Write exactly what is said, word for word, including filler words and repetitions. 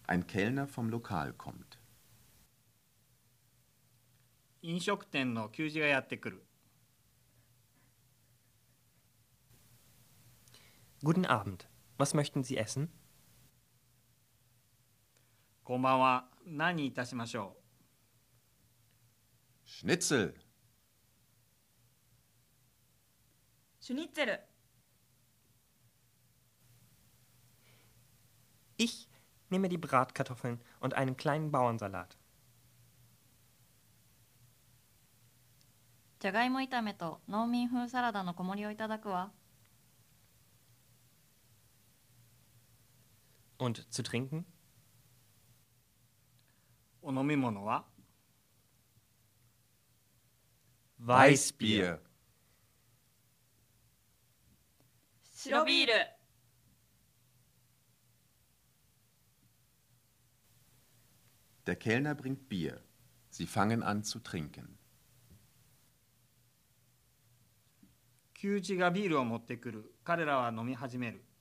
Ein Kellner vom Lokal kommt. 飲食店の給仕がやってくる。 Guten Abend. Was möchten Sie essen? こんばんは。何にいたしましょ Schnitzel. シュニッツェル。 Ich nehme die Bratkartoffeln und einen kleinen Bauernsalat. じゃがいも炒めと農民風サラダの小盛りをいただくわ。 Und zu trinken? う。お飲み物は Weißbier. 白ビール。 Der Kellner bringt Bier. Sie fangen an zu trinken. 給仕がビールを持ってくる。彼らは飲み始める。